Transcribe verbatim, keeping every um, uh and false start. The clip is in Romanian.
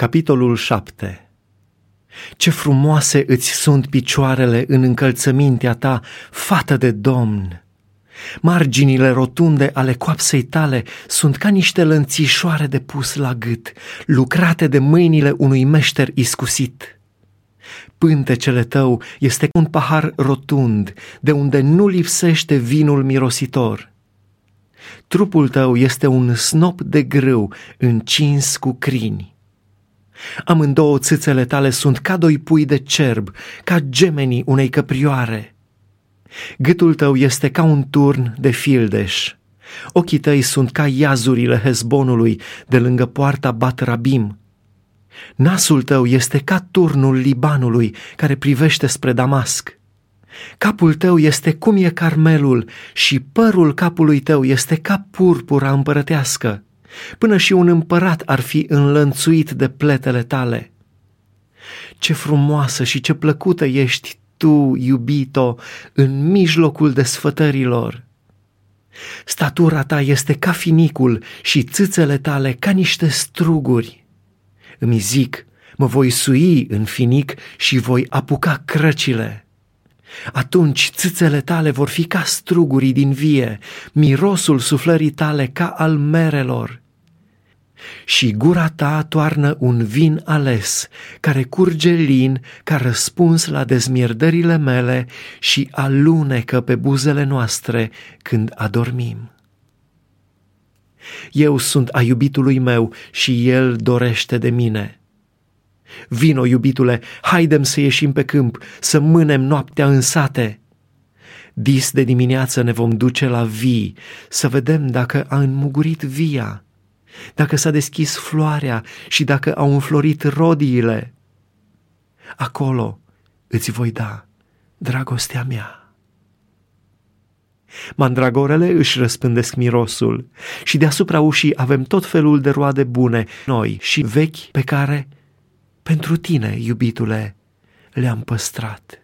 Capitolul șapte. Ce frumoase îți sunt picioarele în încălțămintea ta, fată de Domn! Marginile rotunde ale coapsei tale sunt ca niște lănțișoare de pus la gât, lucrate de mâinile unui meșter iscusit. Pântecele tău este un pahar rotund, de unde nu lipsește vinul mirositor. Trupul tău este un snop de grâu încins cu crini. Amândouă țâțele tale sunt ca doi pui de cerb, ca gemenii unei căprioare. Gâtul tău este ca un turn de fildeș. Ochii tăi sunt ca iazurile Hezbonului de lângă poarta Bat-Rabim. Nasul tău este ca turnul Libanului care privește spre Damasc. Capul tău este cum e Carmelul și părul capului tău este ca purpura împărătească. Până și un împărat ar fi înlănțuit de pletele tale. Ce frumoasă și ce plăcută ești tu, iubito, în mijlocul desfătărilor. Statura ta este ca finicul și țâțele tale ca niște struguri. Îmi zic, mă voi sui în finic și voi apuca crăcile. Atunci țâțele tale vor fi ca strugurii din vie, mirosul suflării tale ca al merelor. Și gura ta toarnă un vin ales, care curge lin ca răspuns la dezmierdările mele și alunecă pe buzele noastre când adormim. Eu sunt a iubitului meu și el dorește de mine. Vino, iubitule, haidem să ieșim pe câmp, să mânem noaptea în sate. Dis de dimineață ne vom duce la vii, să vedem dacă a înmugurit via, dacă s-a deschis floarea și dacă au înflorit rodiile. Acolo îți voi da dragostea mea. Mandragorele își răspândesc mirosul și deasupra ușii avem tot felul de roade bune, noi și vechi, pe care, pentru tine, iubitule, le-am păstrat.